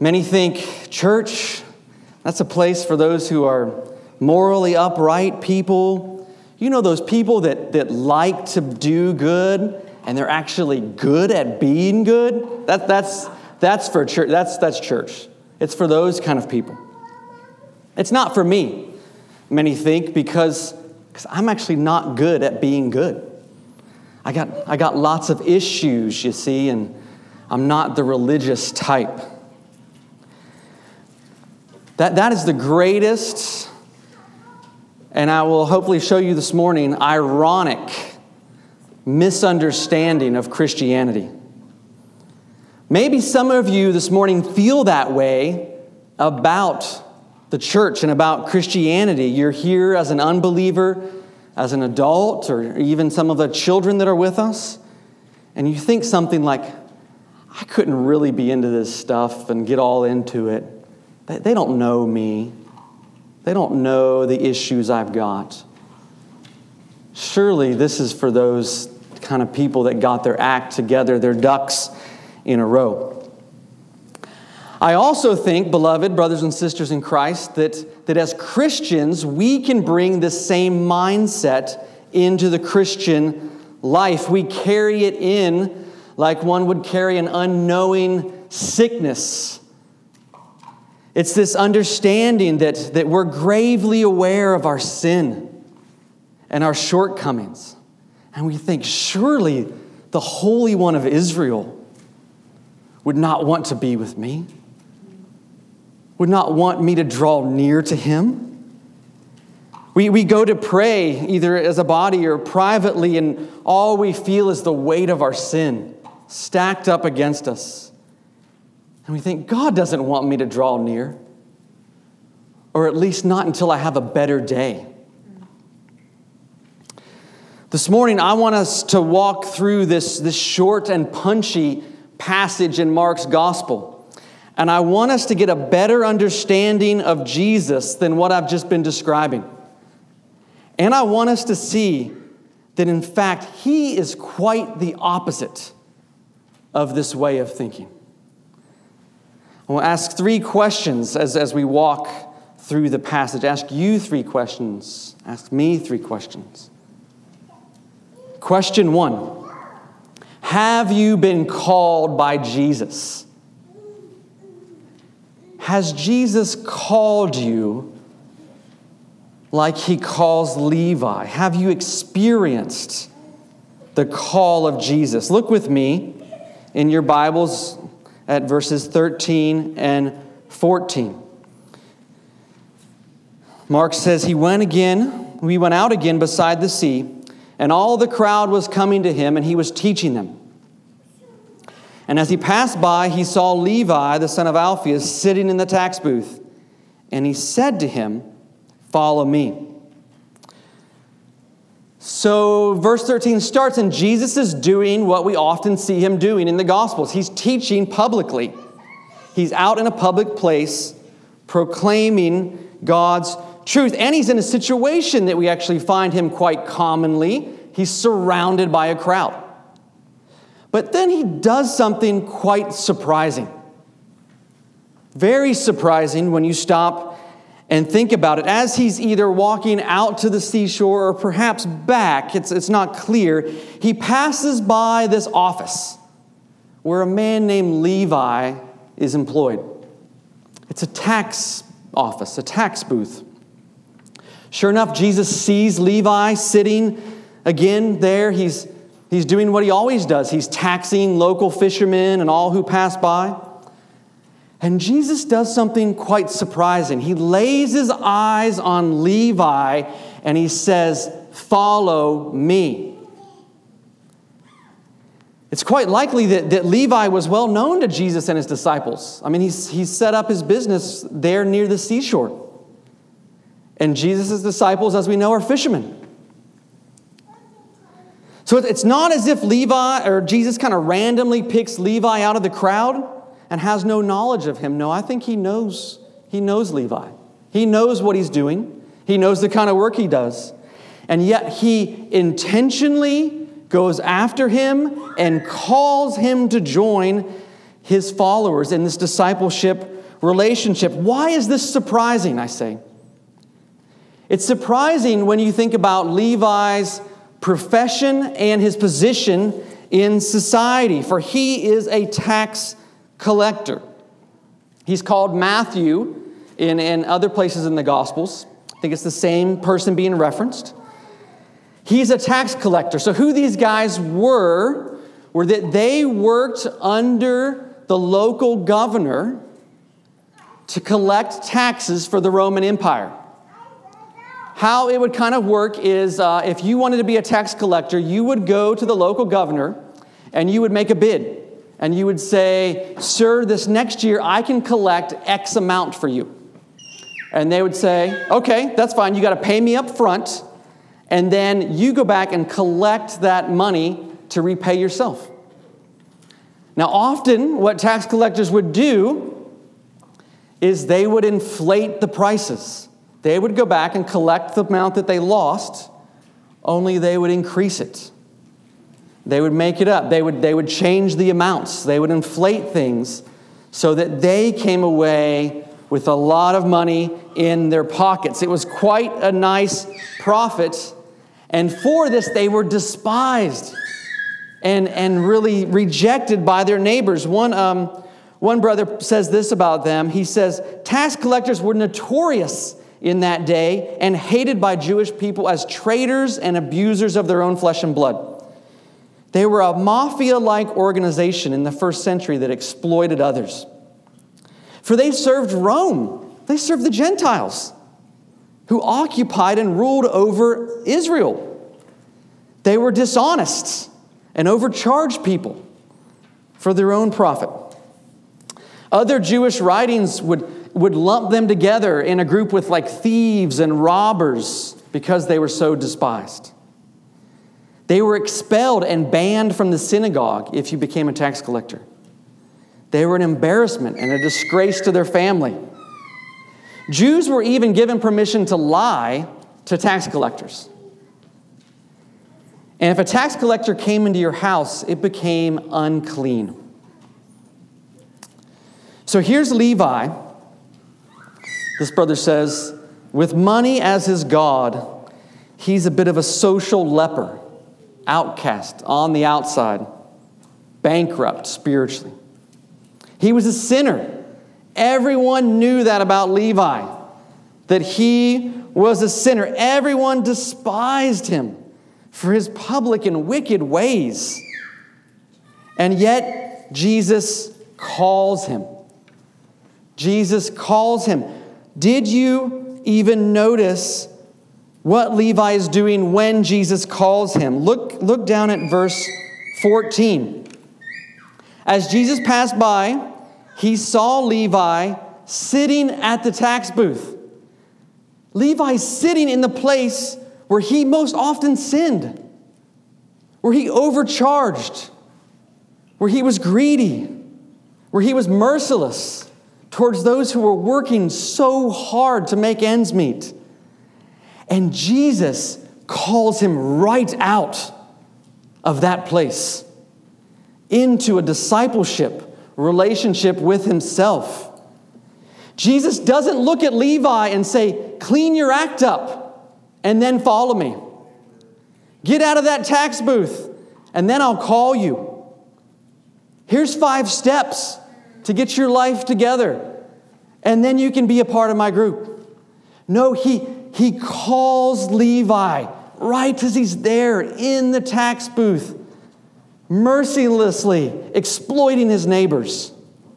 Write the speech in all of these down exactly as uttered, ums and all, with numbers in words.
Many think church, that's a place for those who are morally upright people. You know, those people that, that like to do good and they're actually good at being good. That, that's, that's for church. That's, that's church. It's for those kind of people. It's not for me, many think, because, because I'm actually not good at being good. I got, I got lots of issues, you see, and I'm not the religious type. That, that is the greatest, and I will hopefully show you this morning, ironic misunderstanding of Christianity. Maybe some of you this morning feel that way about the church and about Christianity. You're here as an unbeliever, as an adult, or even some of the children that are with us, and you think something like, I couldn't really be into this stuff and get all into it. They don't know me. They don't know the issues I've got. Surely this is for those kind of people that got their act together, their ducks in a row. I also think, beloved brothers and sisters in Christ, that, that as Christians, we can bring this same mindset into the Christian life. We carry it in like one would carry an unknowing sickness. It's this understanding that, that we're gravely aware of our sin and our shortcomings. And we think, surely the Holy One of Israel would not want to be with me, would not want me to draw near to Him. We, we go to pray either as a body or privately, and all we feel is the weight of our sin stacked up against us. And we think, God doesn't want me to draw near, or at least not until I have a better day. This morning, I want us to walk through this, this short and punchy passage in Mark's gospel. And I want us to get a better understanding of Jesus than what I've just been describing. And I want us to see that, in fact, He is quite the opposite of this way of thinking. I will ask three questions as, as we walk through the passage. Ask you three questions. Ask me three questions. Question one. Have you been called by Jesus? Has Jesus called you like He calls Levi? Have you experienced the call of Jesus? Look with me in your Bibles at verses thirteen and fourteen. Mark says, He went again, we went out again beside the sea, and all the crowd was coming to Him, and He was teaching them. And as He passed by, He saw Levi, the son of Alphaeus, sitting in the tax booth. And He said to him, Follow me. So verse thirteen starts, and Jesus is doing what we often see Him doing in the Gospels. He's teaching publicly. He's out in a public place proclaiming God's truth. And He's in a situation that we actually find Him quite commonly. He's surrounded by a crowd. But then He does something quite surprising. Very surprising when you stop and think about it. As He's either walking out to the seashore or perhaps back, it's, it's not clear, He passes by this office where a man named Levi is employed. It's a tax office, a tax booth. Sure enough, Jesus sees Levi sitting again there. He's, he's doing what He always does. He's taxing local fishermen and all who pass by. And Jesus does something quite surprising. He lays His eyes on Levi and He says, Follow me. It's quite likely that, that Levi was well known to Jesus and His disciples. I mean, he's, he's set up his business there near the seashore. And Jesus' disciples, as we know, are fishermen. So it's not as if Levi or Jesus kind of randomly picks Levi out of the crowd and has no knowledge of him. No, I think he knows. He knows Levi. He knows what he's doing. He knows the kind of work he does. And yet He intentionally goes after him and calls him to join his followers in this discipleship relationship. Why is this surprising, I say? It's surprising when you think about Levi's profession and his position in society, for he is a tax collector. He's called Matthew in, in other places in the Gospels. I think it's the same person being referenced. He's a tax collector. So who these guys were, were that they worked under the local governor to collect taxes for the Roman Empire. How it would kind of work is uh, if you wanted to be a tax collector, you would go to the local governor and you would make a bid. And you would say, sir, this next year I can collect X amount for you. And they would say, okay, that's fine. You got to pay me up front. And then you go back and collect that money to repay yourself. Now, often what tax collectors would do is they would inflate the prices. They would go back and collect the amount that they lost, only they would increase it. They would make it up. They would, they would change the amounts. They would inflate things so that they came away with a lot of money in their pockets. It was quite a nice profit. And for this, they were despised and, and really rejected by their neighbors. One, um, one brother says this about them. He says, tax collectors were notorious in that day and hated by Jewish people as traitors and abusers of their own flesh and blood. They were a mafia-like organization in the first century that exploited others. For they served Rome. They served the Gentiles who occupied and ruled over Israel. They were dishonest and overcharged people for their own profit. Other Jewish writings would would lump them together in a group with like thieves and robbers because they were so despised. They were expelled and banned from the synagogue if you became a tax collector. They were an embarrassment and a disgrace to their family. Jews were even given permission to lie to tax collectors. And if a tax collector came into your house, it became unclean. So here's Levi. This brother says, with money as his god, he's a bit of a social leper, outcast on the outside, bankrupt spiritually. He was a sinner. Everyone knew that about Levi, that he was a sinner. Everyone despised him for his public and wicked ways. And yet, Jesus calls him. Jesus calls him. Did you even notice what Levi is doing when Jesus calls him? Look, look down at verse fourteen. As Jesus passed by, he saw Levi sitting at the tax booth. Levi's sitting in the place where he most often sinned, where he overcharged, where he was greedy, where he was merciless towards those who were working so hard to make ends meet. And Jesus calls him right out of that place into a discipleship relationship with himself. Jesus doesn't look at Levi and say, clean your act up and then follow me. Get out of that tax booth and then I'll call you. Here's five steps to get your life together, and then you can be a part of my group. No, he, he calls Levi right as he's there in the tax booth, mercilessly exploiting his neighbors.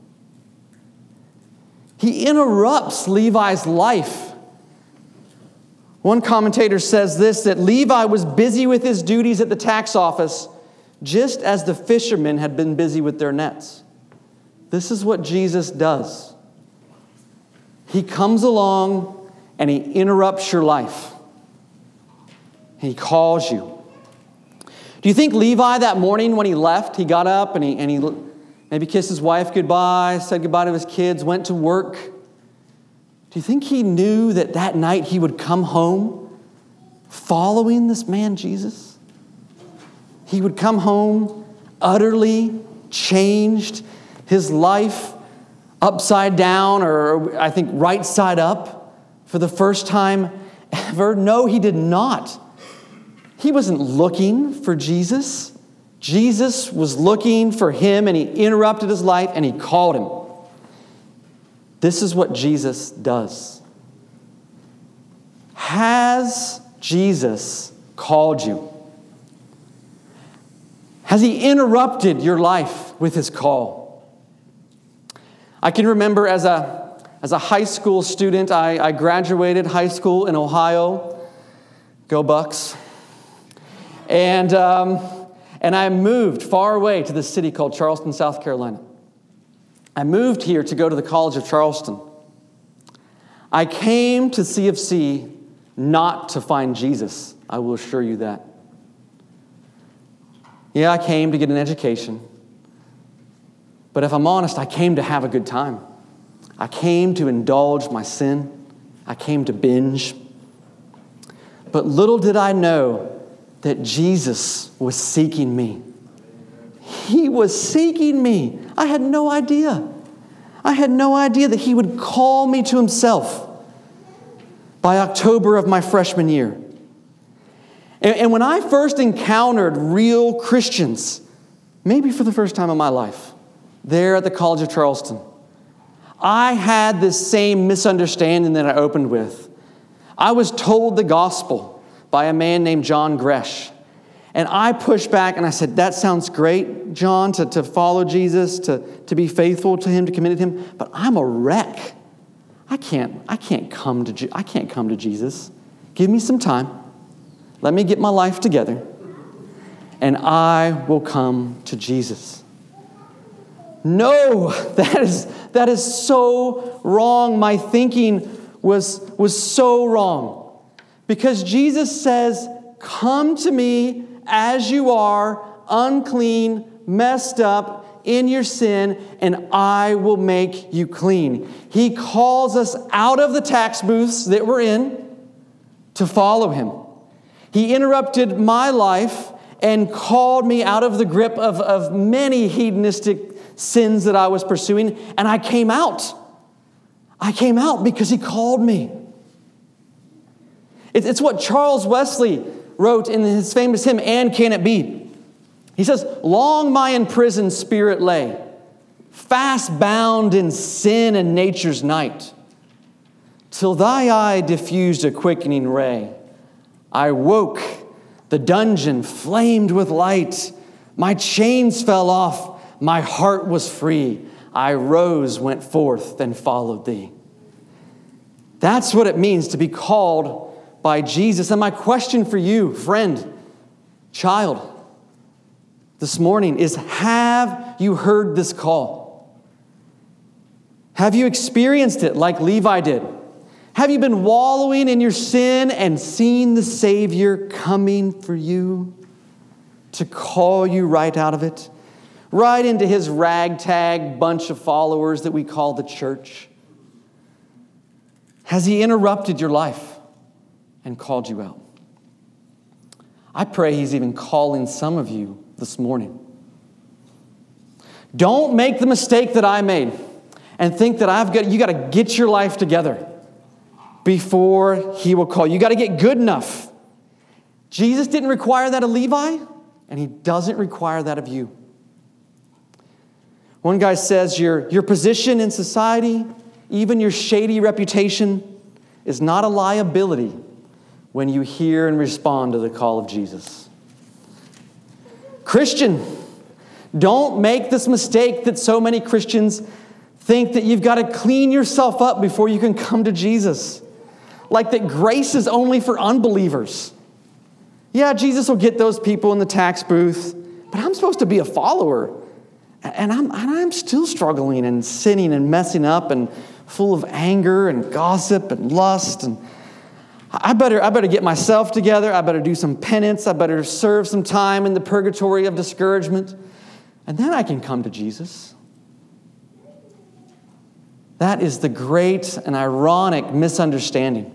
He interrupts Levi's life. One commentator says this, that Levi was busy with his duties at the tax office just as the fishermen had been busy with their nets. This is what Jesus does. He comes along and he interrupts your life. He calls you. Do you think Levi that morning when he left, he got up and he, and he maybe kissed his wife goodbye, said goodbye to his kids, went to work? Do you think he knew that that night he would come home following this man Jesus? He would come home utterly changed, his life upside down, or I think right side up for the first time ever? No, he did not. He wasn't looking for Jesus. Jesus was looking for him, and he interrupted his life, and he called him. This is what Jesus does. Has Jesus called you? Has he interrupted your life with his call? I can remember as a, as a high school student, I, I graduated high school in Ohio. Go Bucks. And, um, and I moved far away to this city called Charleston, South Carolina. I moved here to go to the College of Charleston. I came to C of C not to find Jesus. I will assure you that. Yeah, I came to get an education. But if I'm honest, I came to have a good time. I came to indulge my sin. I came to binge. But little did I know that Jesus was seeking me. He was seeking me. I had no idea. I had no idea that he would call me to himself by October of my freshman year. And, and when I first encountered real Christians, maybe for the first time in my life, there at the College of Charleston, I had this same misunderstanding that I opened with. I was told the gospel by a man named John Gresh. And I pushed back and I said, that sounds great, John, to, to follow Jesus, to, to be faithful to him, to commit to him, but I'm a wreck. I can't, I can't come to I can't come to Jesus. Give me some time. Let me get my life together, and I will come to Jesus. No, that is, that is so wrong. My thinking was, was so wrong. Because Jesus says, come to me as you are, unclean, messed up in your sin, and I will make you clean. He calls us out of the tax booths that we're in to follow him. He interrupted my life and called me out of the grip of, of many hedonistic sins that I was pursuing, and I came out. I came out because he called me. It's what Charles Wesley wrote in his famous hymn, And Can It Be? He says, long my imprisoned spirit lay, fast bound in sin and nature's night, till thy eye diffused a quickening ray. I woke, the dungeon flamed with light, my chains fell off, my heart was free. I rose, went forth, and followed thee. That's what it means to be called by Jesus. And my question for you, friend, child, this morning is, have you heard this call? Have you experienced it like Levi did? Have you been wallowing in your sin and seen the Savior coming for you to call you right out of it? Right into his ragtag bunch of followers that we call the church? Has he interrupted your life and called you out? I pray he's even calling some of you this morning. Don't make the mistake that I made and think that I've got you got to get your life together before he will call you. You got to get good enough. Jesus didn't require that of Levi, and he doesn't require that of you. One guy says your, your position in society, even your shady reputation, is not a liability when you hear and respond to the call of Jesus. Christian, don't make this mistake that so many Christians think that you've got to clean yourself up before you can come to Jesus. Like that grace is only for unbelievers. Yeah, Jesus will get those people in the tax booth, but I'm supposed to be a follower. And I'm, and I'm still struggling and sinning and messing up and full of anger and gossip and lust. And I better, I better get myself together. I better do some penance. I better serve some time in the purgatory of discouragement. And then I can come to Jesus. That is the great and ironic misunderstanding.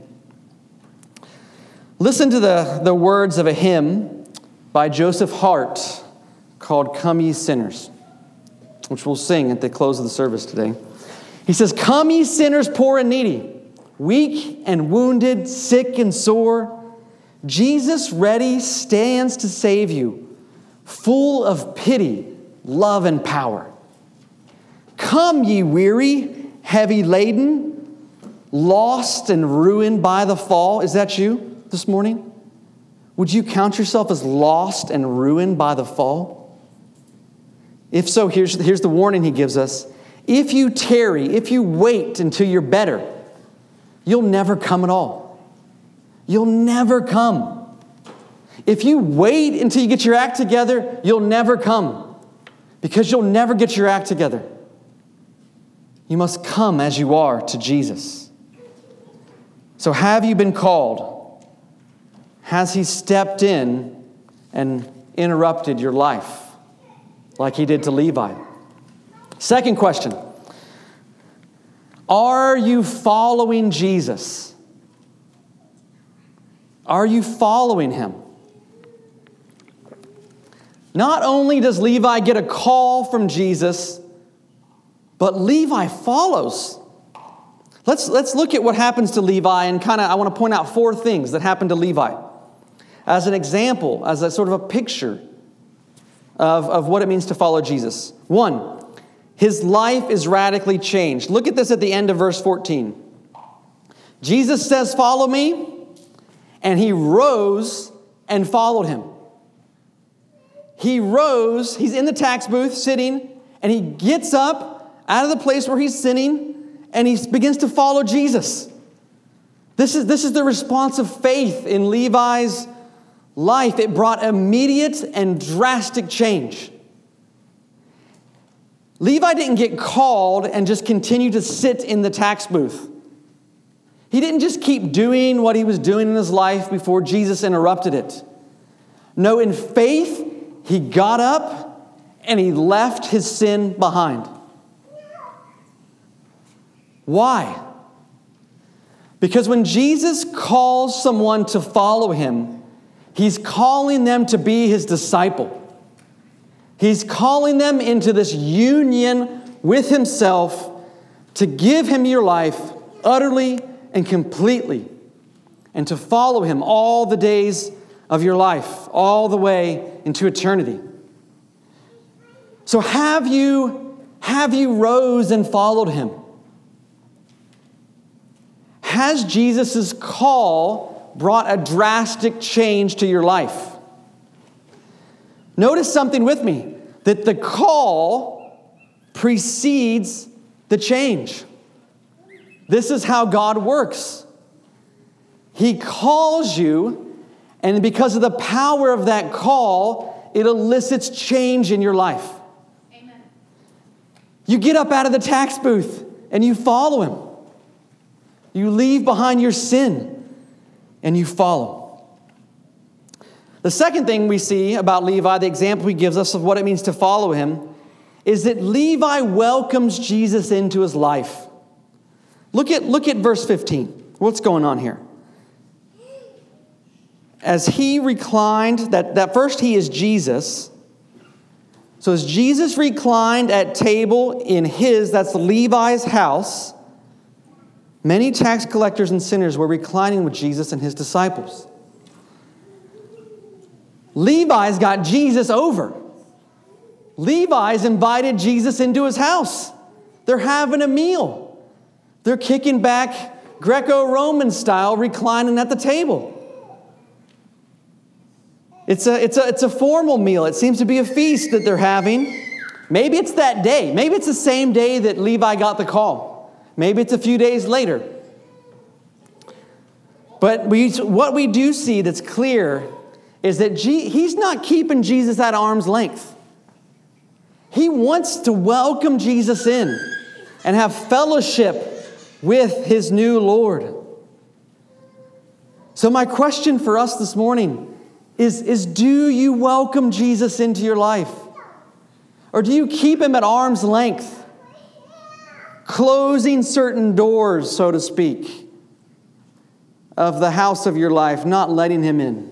Listen to the, the words of a hymn by Joseph Hart called Come Ye Sinners. which we'll sing at the close of the service today. He says, "Come, ye sinners, poor and needy, weak and wounded, sick and sore. Jesus ready stands to save you, full of pity, love, and power. Come, ye weary, heavy laden, lost and ruined by the fall." Is that you this morning? Would you count yourself as lost and ruined by the fall? If so, here's, here's the warning he gives us. If you tarry, if you wait until you're better, you'll never come at all. You'll never come. If you wait until you get your act together, you'll never come, because you'll never get your act together. You must come as you are to Jesus. So have you been called? Has he stepped in and interrupted your life like he did to Levi? Second question. Are you following Jesus? Are you following him? Not only does Levi get a call from Jesus, but Levi follows. Let's, let's look at what happens to Levi, and kind of I want to point out four things that happened to Levi as an example, as a sort of a picture of, of what it means to follow Jesus. One, his life is radically changed. Look at this at the end of verse fourteen. Jesus says, "Follow me," and he rose and followed him. He rose, he's in the tax booth sitting, and he gets up out of the place where he's sitting, and he begins to follow Jesus. This is, this is the response of faith in Levi's life. It brought immediate and drastic change. Levi didn't get called and just continue to sit in the tax booth. He didn't just keep doing what he was doing in his life before Jesus interrupted it. No, in faith, he got up and he left his sin behind. Why? Because when Jesus calls someone to follow him, he's calling them to be his disciple. He's calling them into this union with himself to give him your life utterly and completely, and to follow him all the days of your life, all the way into eternity. So have you, have you rose and followed him? Has Jesus' call brought a drastic change to your life? Notice something with me, that the call precedes the change. This is how God works. He calls you, and because of the power of that call, it elicits change in your life. Amen. You get up out of the tax booth and you follow him. You leave behind your sin and you follow. The second thing we see about Levi, the example he gives us of what it means to follow him, is that Levi welcomes Jesus into his life. Look at, look at verse fifteen. What's going on here? As he reclined, that, that first he is Jesus. So as Jesus reclined at table in his, that's Levi's house, many tax collectors and sinners were reclining with Jesus and his disciples. Levi's got Jesus over. Levi's invited Jesus into his house. They're having a meal. They're kicking back Greco-Roman style, reclining at the table. It's a, it's a, it's a formal meal. It seems to be a feast that they're having. Maybe it's that day. Maybe it's the same day that Levi got the call. Maybe it's a few days later. But we, what we do see that's clear is that G, he's not keeping Jesus at arm's length. He wants to welcome Jesus in and have fellowship with his new Lord. So my question for us this morning is, is do you welcome Jesus into your life? Or do you keep him at arm's length, closing certain doors, so to speak, of the house of your life, not letting him in?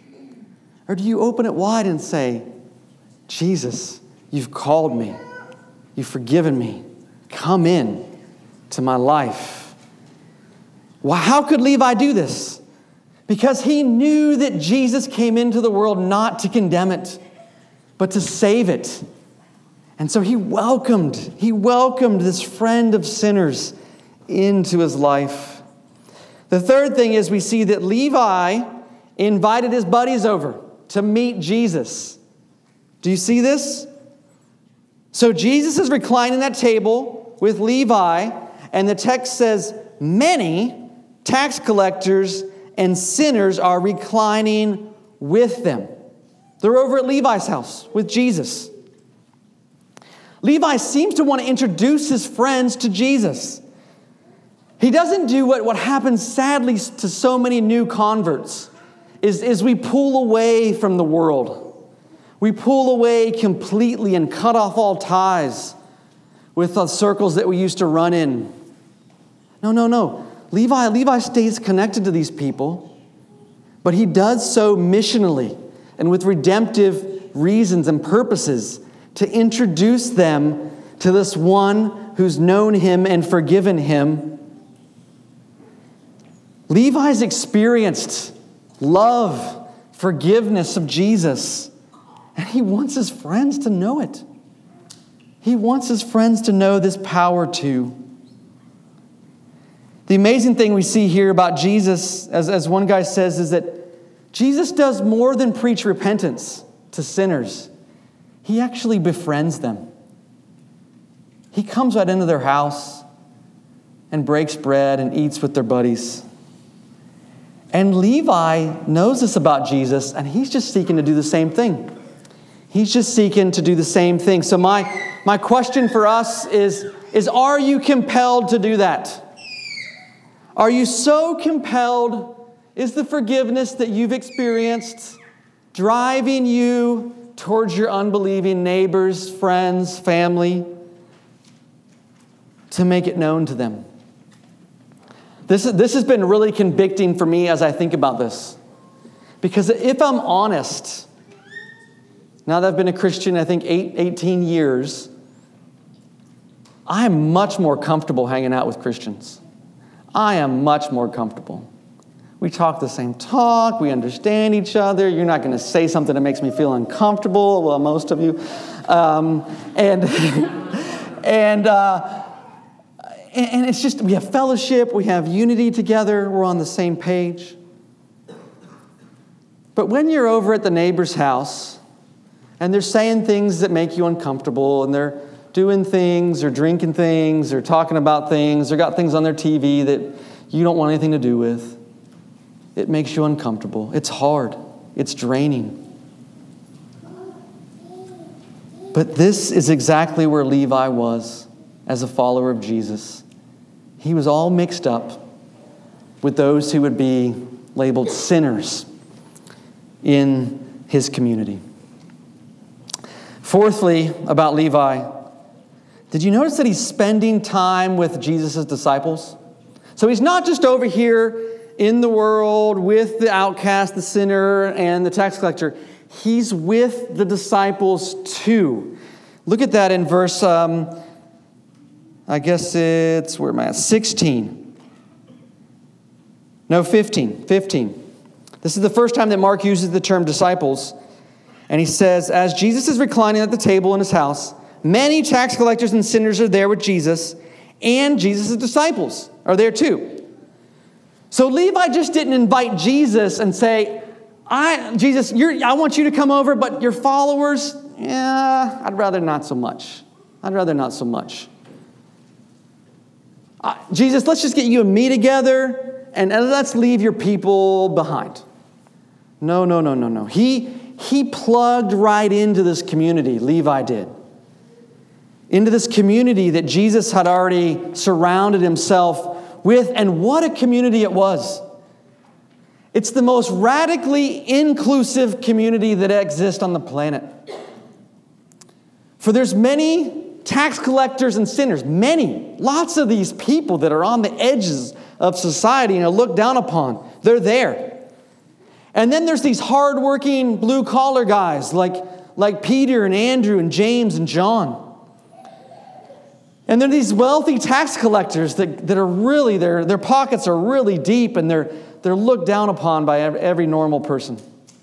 Or do you open it wide and say, Jesus, you've called me. You've forgiven me. Come in to my life. Well, how could Levi do this? Because he knew that Jesus came into the world not to condemn it, but to save it. And so he welcomed, he welcomed this friend of sinners into his life. The third thing is we see that Levi invited his buddies over to meet Jesus. Do you see this? So Jesus is reclining at that table with Levi, and the text says, many tax collectors and sinners are reclining with them. They're over at Levi's house with Jesus. Levi seems to want to introduce his friends to Jesus. He doesn't do what, what happens sadly to so many new converts, is, is we pull away from the world. We pull away completely and cut off all ties with the circles that we used to run in. No, no, no. Levi, Levi stays connected to these people, but he does so missionally and with redemptive reasons and purposes to introduce them to this one who's known him and forgiven him. Levi's experienced love, forgiveness of Jesus, and he wants his friends to know it. He wants his friends to know this power too. The amazing thing we see here about Jesus, as, as one guy says, is that Jesus does more than preach repentance to sinners. He actually befriends them. He comes right into their house and breaks bread and eats with their buddies. And Levi knows this about Jesus, and he's just seeking to do the same thing. He's just seeking to do the same thing. So my, my question for us is, is, are you compelled to do that? Are you so compelled? Is the forgiveness that you've experienced driving you towards your unbelieving neighbors, friends, family, to make it known to them? This, this has been really convicting for me as I think about this. Because if I'm honest, now that I've been a Christian, I think eight, eighteen years, I am much more comfortable hanging out with Christians. I am much more comfortable. We talk the same talk. We understand each other. You're not going to say something that makes me feel uncomfortable. Well, most of you. Um, and and, uh, and it's just, we have fellowship. We have unity together. We're on the same page. But when you're over at the neighbor's house and they're saying things that make you uncomfortable, and they're doing things or drinking things or talking about things or got things on their T V that you don't want anything to do with, it makes you uncomfortable. It's hard. It's draining. But this is exactly where Levi was as a follower of Jesus. He was all mixed up with those who would be labeled sinners in his community. Fourthly, about Levi, did you notice that he's spending time with Jesus' disciples? So he's not just over here in the world with the outcast, the sinner, and the tax collector. He's with the disciples too. Look at that in verse, um, I guess it's, where am I at? sixteen. No, fifteen. fifteen. This is the first time that Mark uses the term disciples. And he says, as Jesus is reclining at the table in his house, many tax collectors and sinners are there with Jesus, and Jesus' disciples are there too. So Levi just didn't invite Jesus and say, I, Jesus, you're, I want you to come over, but your followers, yeah, I'd rather not so much. I'd rather not so much. Uh, Jesus, let's just get you and me together, and, and let's leave your people behind. No, no, no, no, no. He, he plugged right into this community, Levi did. Into this community that Jesus had already surrounded himself with, and what a community it was. It's the most radically inclusive community that exists on the planet. For there's many tax collectors and sinners, many, lots of these people that are on the edges of society and are looked down upon. They're there. And then there's these hardworking blue-collar guys like, like Peter and Andrew and James and John. And then these wealthy tax collectors that, that are really, their, their pockets are really deep, and they're, they're looked down upon by every normal person.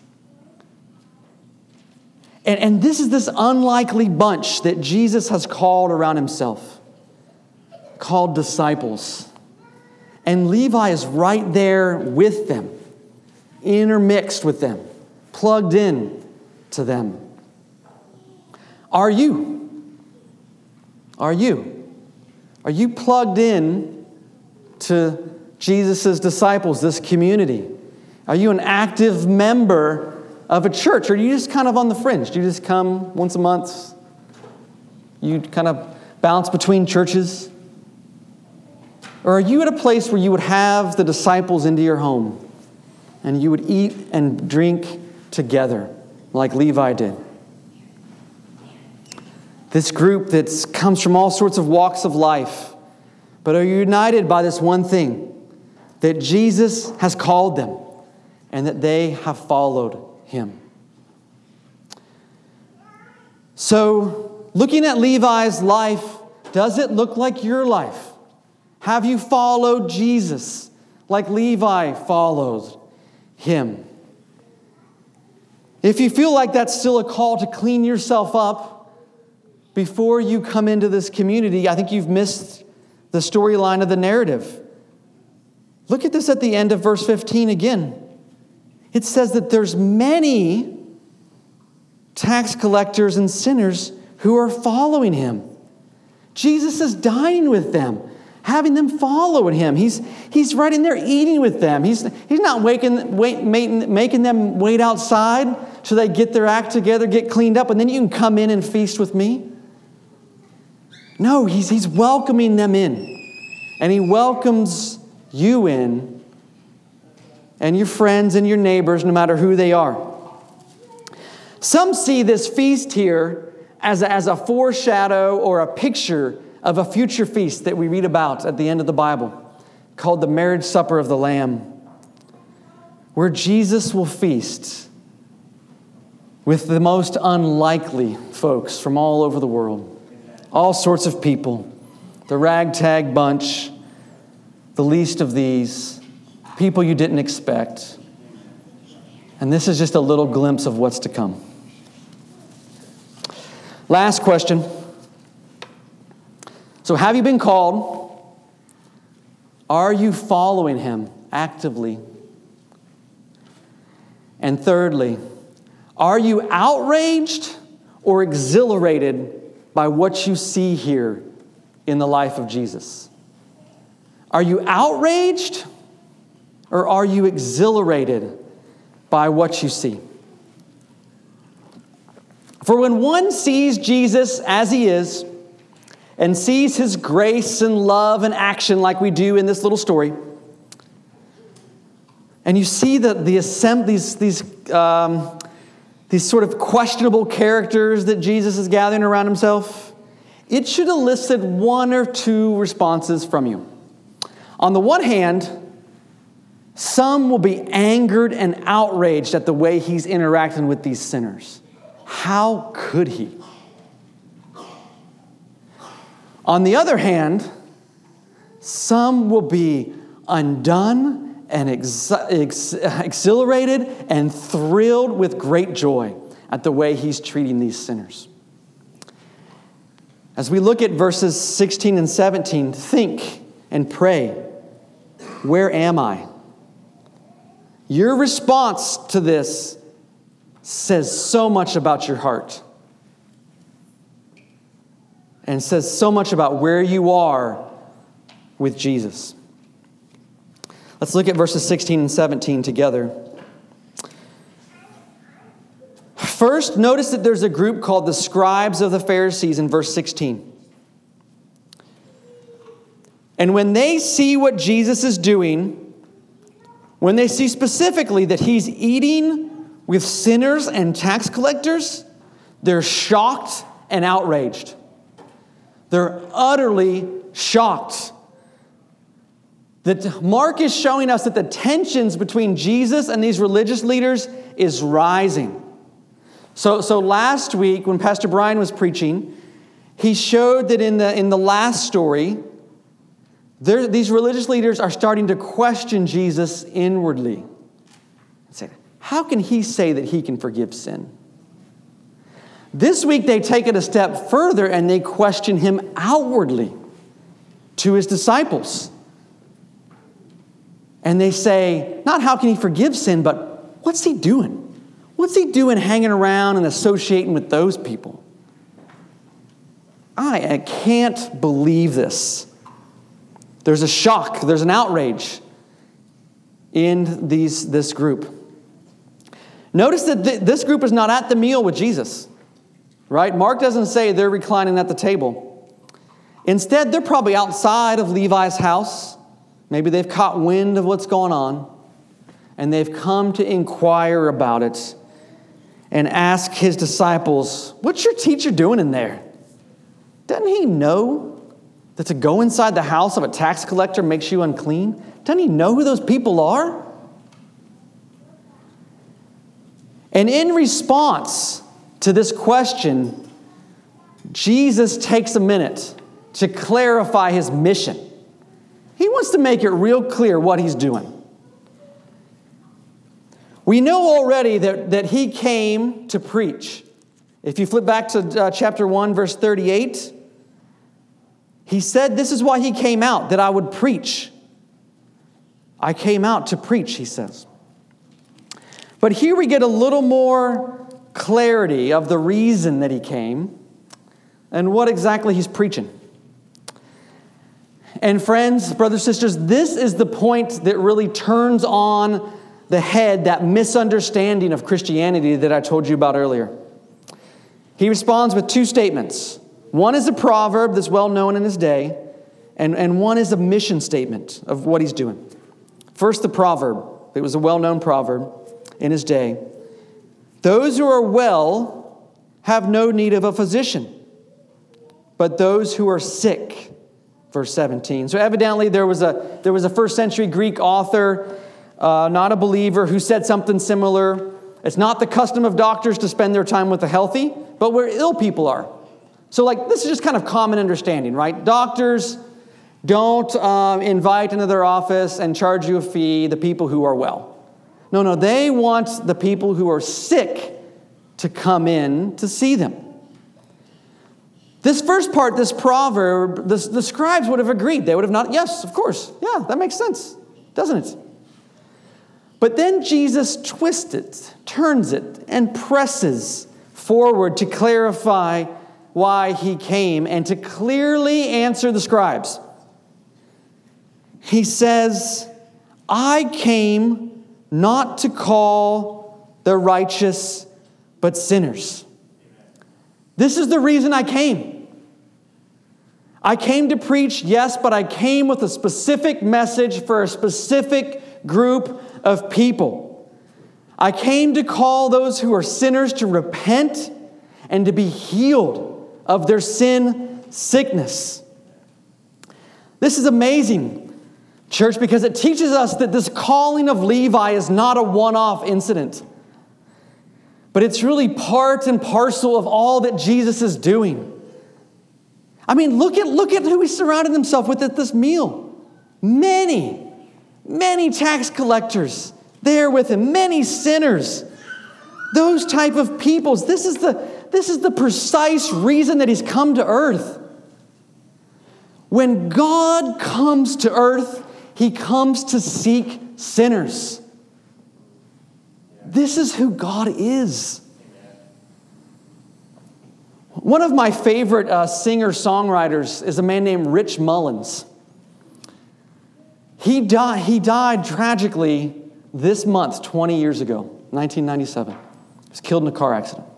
And, and this is this unlikely bunch that Jesus has called around himself, called disciples. And Levi is right there with them, intermixed with them, plugged in to them. Are you? Are you? Are you plugged in to Jesus' disciples, this community? Are you an active member of a church? Or are you just kind of on the fringe? Do you just come once a month? You kind of bounce between churches? Or are you at a place where you would have the disciples into your home and you would eat and drink together like Levi did? This group that comes from all sorts of walks of life, but are united by this one thing, that Jesus has called them and that they have followed him. So, looking at Levi's life, does it look like your life? Have you followed Jesus like Levi followed him? If you feel like that's still a call to clean yourself up before you come into this community, I think you've missed the storyline of the narrative. Look at this at the end of verse fifteen again. It says that there's many tax collectors and sinners who are following him. Jesus is dining with them, having them follow him. He's, he's right in there eating with them. He's, he's not waking, wait, making, making them wait outside till they get their act together, get cleaned up, and then you can come in and feast with me. No, he's, he's welcoming them in. And he welcomes you in, and your friends and your neighbors, no matter who they are. Some see this feast here as a, as a foreshadow or a picture of a future feast that we read about at the end of the Bible, called the marriage supper of the Lamb, where Jesus will feast with the most unlikely folks from all over the world. All sorts of people, the ragtag bunch, the least of these, people you didn't expect. And this is just a little glimpse of what's to come. Last question. So have you been called? Are you following him actively? And thirdly, are you outraged or exhilarated by what you see here in the life of Jesus? Are you outraged or are you exhilarated by what you see? For when one sees Jesus as he is and sees his grace and love and action like we do in this little story, and you see the, the assemb- these, these, um, these sort of questionable characters that Jesus is gathering around himself, it should elicit one or two responses from you. On the one hand, some will be angered and outraged at the way he's interacting with these sinners. How could he? On the other hand, some will be undone and ex- ex- exhilarated and thrilled with great joy at the way he's treating these sinners. As we look at verses sixteen and seventeen, think and pray, where am I? Your response to this says so much about your heart and says so much about where you are with Jesus. Let's look at verses sixteen and seventeen together. First, notice that there's a group called the scribes of the Pharisees in verse sixteen. And when they see what Jesus is doing, when they see specifically that he's eating with sinners and tax collectors, they're shocked and outraged. They're utterly shocked. That Mark is showing us that the tensions between Jesus and these religious leaders is rising. So, so last week when Pastor Brian was preaching, he showed that in the, in the last story, there, these religious leaders are starting to question Jesus inwardly. Say, how can he say that he can forgive sin? This week they take it a step further and they question him outwardly to his disciples. And they say, not how can he forgive sin, but what's he doing? What's he doing hanging around and associating with those people? I, I can't believe this. There's a shock, there's an outrage in these, this group. Notice that th- this group is not at the meal with Jesus, right? Mark doesn't say they're reclining at the table. Instead, they're probably outside of Levi's house. Maybe they've caught wind of what's going on, and they've come to inquire about it and ask his disciples, what's your teacher doing in there? Doesn't he know that to go inside the house of a tax collector makes you unclean? Doesn't he know who those people are? And in response to this question, Jesus takes a minute to clarify his mission. He wants to make it real clear what he's doing. We know already that, that he came to preach. If you flip back to uh, chapter one, verse thirty-eight, he said, this is why he came out, that I would preach. I came out to preach, he says. But here we get a little more clarity of the reason that he came and what exactly he's preaching. And friends, brothers, sisters, this is the point that really turns on the head that misunderstanding of Christianity that I told you about earlier. He responds with two statements. One is a proverb that's well known in his day, and, and one is a mission statement of what he's doing. First, the proverb. It was a well-known proverb in his day. Those who are well have no need of a physician, but those who are sick. Verse seventeen. So evidently there was a there was a first century Greek author, uh, not a believer, who said something similar. It's not the custom of doctors to spend their time with the healthy, but where ill people are. So like this is just kind of common understanding, right? Doctors don't um, invite into their office and charge you a fee the people who are well. No, no, they want the people who are sick to come in to see them. This first part, this proverb, the, the scribes would have agreed. They would have not, yes, of course. Yeah, that makes sense, doesn't it? But then Jesus twists it, turns it, and presses forward to clarify why he came and to clearly answer the scribes. He says, I came not to call the righteous, but sinners. This is the reason I came. I came to preach, yes, but I came with a specific message for a specific group of people. I came to call those who are sinners to repent and to be healed of their sin sickness. This is amazing, church, because it teaches us that this calling of Levi is not a one-off incident, but it's really part and parcel of all that Jesus is doing. I mean, look at, look at who he surrounded himself with at this meal. Many, many tax collectors there with him, many sinners. Those type of peoples. This is the, this is the precise reason that he's come to earth. When God comes to earth, he comes to seek sinners. This is who God is. One of my favorite uh, singer-songwriters is a man named Rich Mullins. He died, he died tragically this month, twenty years ago, nineteen ninety-seven. He was killed in a car accident.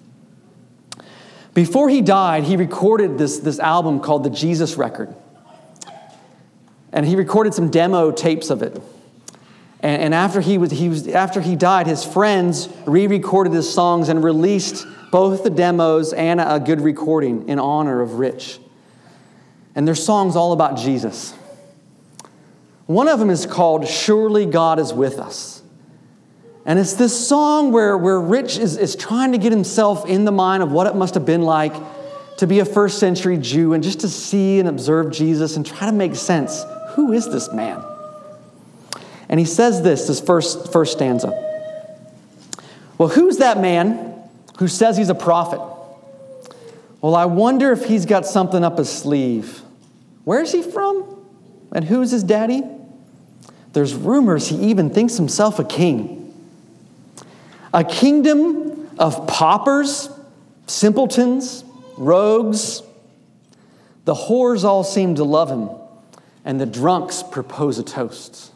Before he died, he recorded this, this album called The Jesus Record. And he recorded some demo tapes of it. And, and after he was, he was after he died, his friends re-recorded his songs and released both the demos and a good recording in honor of Rich. And their songs all about Jesus. One of them is called Surely God is With Us. And it's this song where, where Rich is, is trying to get himself in the mind of what it must have been like to be a first century Jew and just to see and observe Jesus and try to make sense. Who is this man? And he says this, this first, first stanza. Well, who's that man who says he's a prophet? Well, I wonder if he's got something up his sleeve. Where's he from? And who's his daddy? There's rumors he even thinks himself a king. A kingdom of paupers, simpletons, rogues. The whores all seem to love him, and the drunks propose a toast.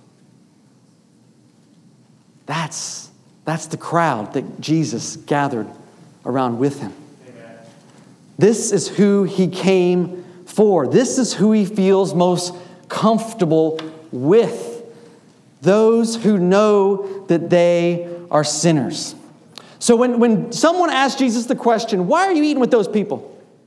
That's, that's the crowd that Jesus gathered around with him. Amen. This is who he came for. This is who he feels most comfortable with. Those who know that they are sinners. So when, when someone asks Jesus the question, why are you eating with those people?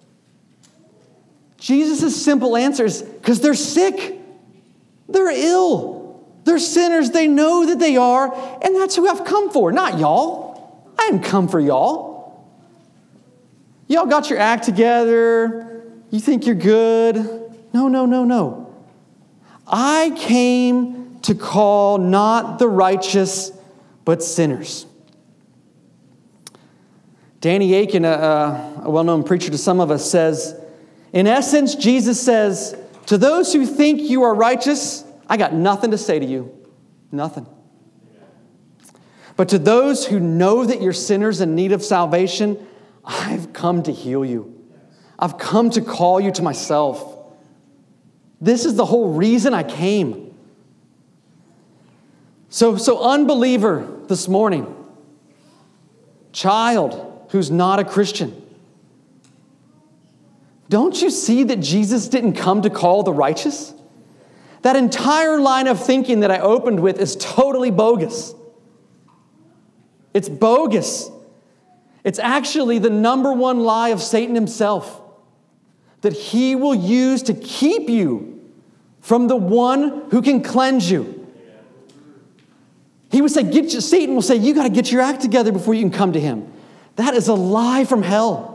Jesus' simple answer is, because they're sick. They're ill. They're sinners. They know that they are. And that's who I've come for, not y'all. I didn't come for y'all. Y'all got your act together. You think you're good. No, no, no, no. I came to call not the righteous, but sinners. Danny Akin, a, a well-known preacher to some of us, says, in essence, Jesus says, to those who think you are righteous, I got nothing to say to you. Nothing. But to those who know that you're sinners in need of salvation, I've come to heal you. I've come to call you to myself. This is the whole reason I came. So, so unbeliever this morning, child who's not a Christian, don't you see that Jesus didn't come to call the righteous? That entire line of thinking that I opened with is totally bogus. It's bogus. It's actually the number one lie of Satan himself, that he will use to keep you from the one who can cleanse you. He would say, get you, Satan will say, you got to get your act together before you can come to him. That is a lie from hell.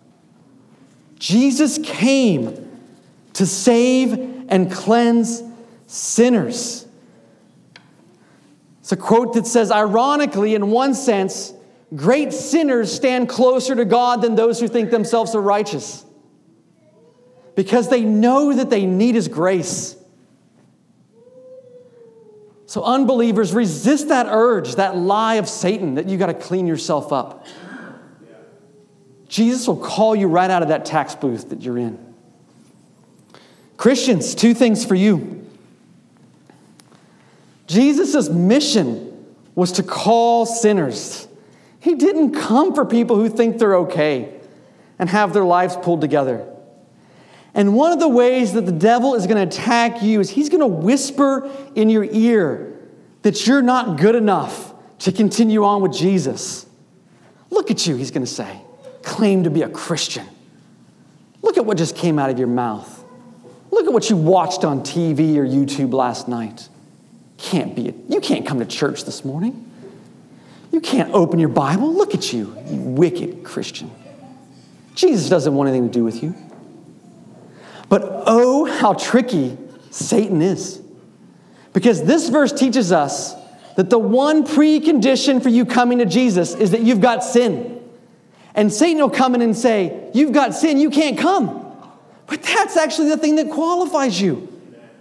Jesus came to save and cleanse sinners. It's a quote that says, ironically, in one sense, great sinners stand closer to God than those who think themselves are righteous, because they know that they need His grace. So unbelievers, resist that urge, that lie of Satan that you got to clean yourself up. Jesus will call you right out of that tax booth that you're in. Christians, two things for you. Jesus' mission was to call sinners. He didn't come for people who think they're okay and have their lives pulled together. And one of the ways that the devil is going to attack you is he's going to whisper in your ear that you're not good enough to continue on with Jesus. Look at you, he's going to say. Claim to be a Christian. Look at what just came out of your mouth. Look at what you watched on T V or YouTube last night. Can't be it. You can't come to church this morning. You can't open your Bible. Look at you, you wicked Christian. Jesus doesn't want anything to do with you. But oh, how tricky Satan is. Because this verse teaches us that the one precondition for you coming to Jesus is that you've got sin. And Satan will come in and say, you've got sin, you can't come. But that's actually the thing that qualifies you.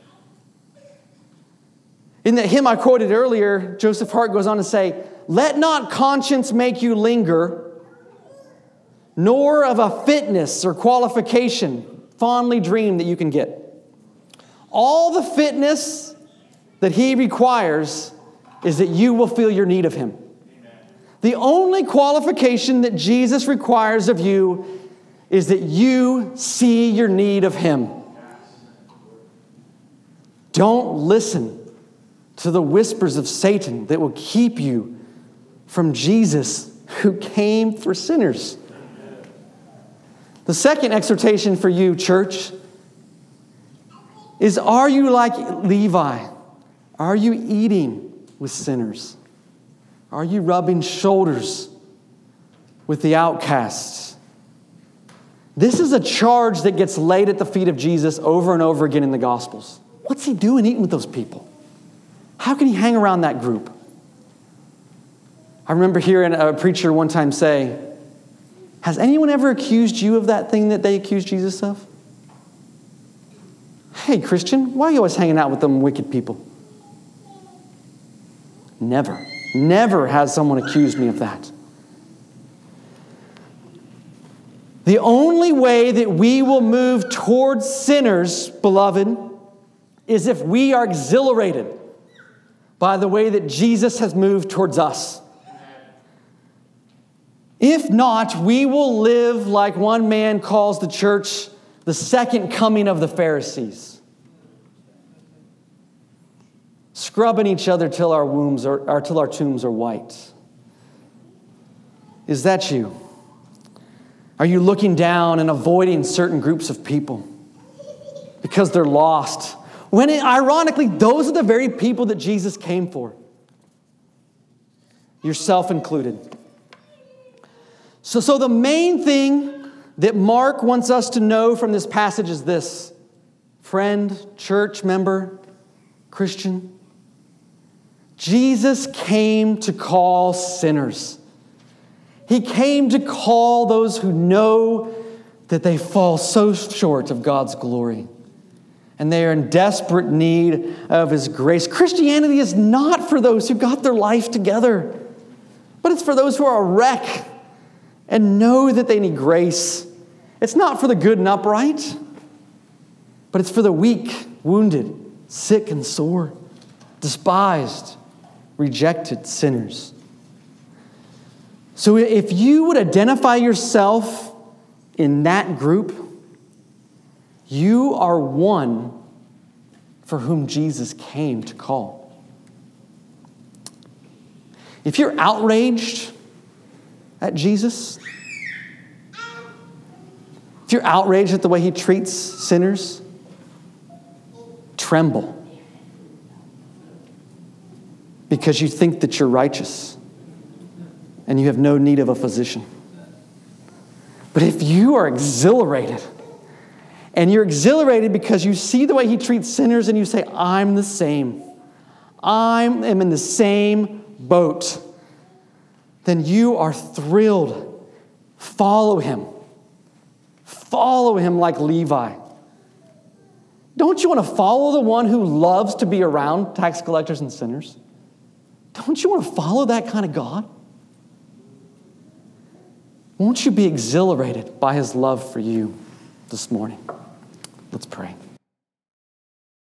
In the hymn I quoted earlier, Joseph Hart goes on to say, let not conscience make you linger, nor of a fitness or qualification fondly dream that you can get. All the fitness that he requires is that you will feel your need of him. The only qualification that Jesus requires of you is that you see your need of him. Don't listen to the whispers of Satan that will keep you from Jesus, who came for sinners. The second exhortation for you, church, is, are you like Levi? Are you eating with sinners? Are you rubbing shoulders with the outcasts? This is a charge that gets laid at the feet of Jesus over and over again in the Gospels. What's he doing eating with those people? How can he hang around that group? I remember hearing a preacher one time say, has anyone ever accused you of that thing that they accused Jesus of? Hey, Christian, why are you always hanging out with them wicked people? Never. Never has someone accused me of that. The only way that we will move towards sinners, beloved, is if we are exhilarated by the way that Jesus has moved towards us. If not, we will live like one man calls the church the second coming of the Pharisees. Scrubbing each other till our wombs are, or till our tombs are white. Is that you? Are you looking down and avoiding certain groups of people because they're lost? When it, ironically, those are the very people that Jesus came for. Yourself included. So, so the main thing that Mark wants us to know from this passage is this. Friend, church member, Christian. Jesus came to call sinners. He came to call those who know that they fall so short of God's glory. And they are in desperate need of His grace. Christianity is not for those who got their life together, but it's for those who are a wreck and know that they need grace. It's not for the good and upright, but it's for the weak, wounded, sick and sore, despised, rejected sinners. So if you would identify yourself in that group, you are one for whom Jesus came to call. If you're outraged at Jesus, if you're outraged at the way He treats sinners, tremble. Because you think that you're righteous and you have no need of a physician. But if you are exhilarated, and you're exhilarated because you see the way He treats sinners and you say, I'm the same. I am in the same boat. Then you are thrilled. Follow Him. Follow Him like Levi. Don't you want to follow the one who loves to be around tax collectors and sinners? Don't you want to follow that kind of God? Won't you be exhilarated by His love for you this morning? Let's pray.